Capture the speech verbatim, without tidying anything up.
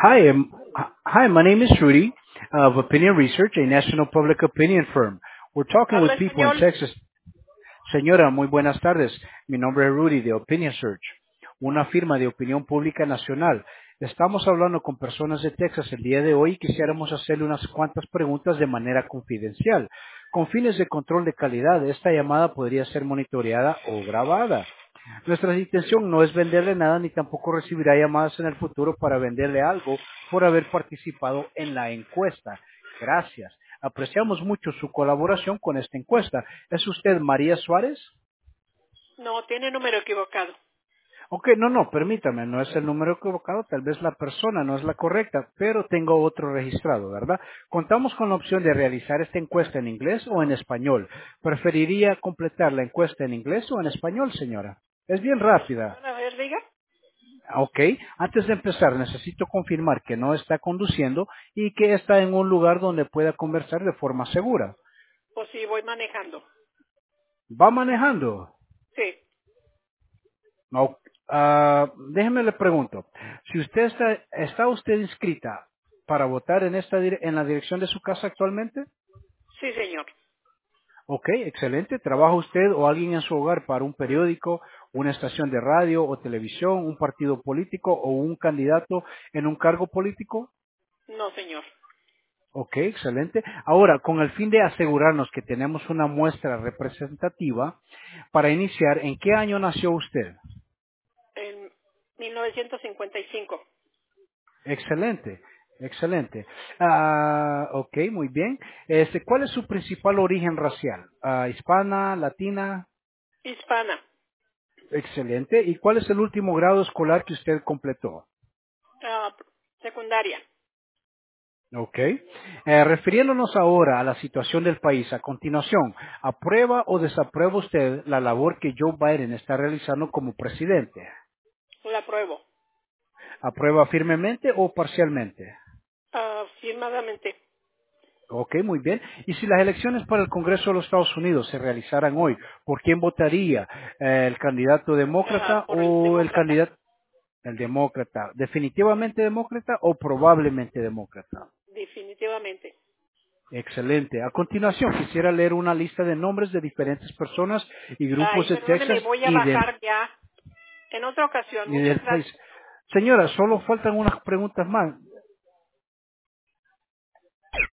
Hi, um, hi, my name is Rudy of Opinion Research, a national public opinion firm. We're talking with ¿Habla people in español? Texas. Señora, muy buenas tardes. Mi nombre es Rudy de Opinion Search, una firma de opinión pública nacional. Estamos hablando con personas de Texas el día de hoy y quisiéramos hacerle unas cuantas preguntas de manera confidencial. Con fines de control de calidad, esta llamada podría ser monitoreada o grabada. Nuestra intención no es venderle nada ni tampoco recibirá llamadas en el futuro para venderle algo por haber participado en la encuesta. Gracias. Apreciamos mucho su colaboración con esta encuesta. ¿Es usted María Suárez? No, tiene número equivocado. Ok, no, no, permítame, no es el número equivocado, tal vez la persona no es la correcta, pero tengo otro registrado, ¿verdad? Contamos con la opción de realizar esta encuesta en inglés o en español. ¿Preferiría completar la encuesta en inglés o en español, señora? Es bien rápida. Español, a ver, diga. Ok, antes de empezar necesito confirmar que no está conduciendo y que está en un lugar donde pueda conversar de forma segura. Pues sí, voy manejando. ¿Va manejando? Sí, No. Ah, déjeme le pregunto, si usted está, ¿está usted inscrita para votar en esta dire- en la dirección de su casa actualmente? sí, señor. Ok, excelente. ¿Trabaja usted o alguien en su hogar para un periódico, una estación de radio o televisión, un partido político o un candidato en un cargo político? No, señor. Ok, excelente. Ahora, con el fin de asegurarnos que tenemos una muestra representativa, para iniciar, ¿en qué año nació usted? En mil novecientos cincuenta y cinco. Excelente, excelente. Ah, ok, muy bien. Este, ¿cuál es su principal origen racial? Ah, ¿hispana, latina? Hispana. Excelente. ¿Y cuál es el último grado escolar que usted completó? Ah, secundaria. Ok. Eh, refiriéndonos ahora a la situación del país, a continuación, ¿aprueba o desaprueba usted la labor que Joe Biden está realizando como presidente? La apruebo. ¿Aprueba firmemente o parcialmente? Ah, firmadamente. Ok, muy bien. Y si las elecciones para el Congreso de los Estados Unidos se realizaran hoy, ¿por quién votaría? Eh, ¿El candidato Ah, demócrata por el o el demócrata. candidato, el demócrata? ¿Definitivamente demócrata o probablemente demócrata? Definitivamente. Excelente. A continuación, quisiera leer una lista de nombres de diferentes personas y Ay, grupos de perdóneme, Texas voy a y del, bajar ya. En otra ocasión. y Muchas del país. gracias. Señora, solo faltan unas preguntas más.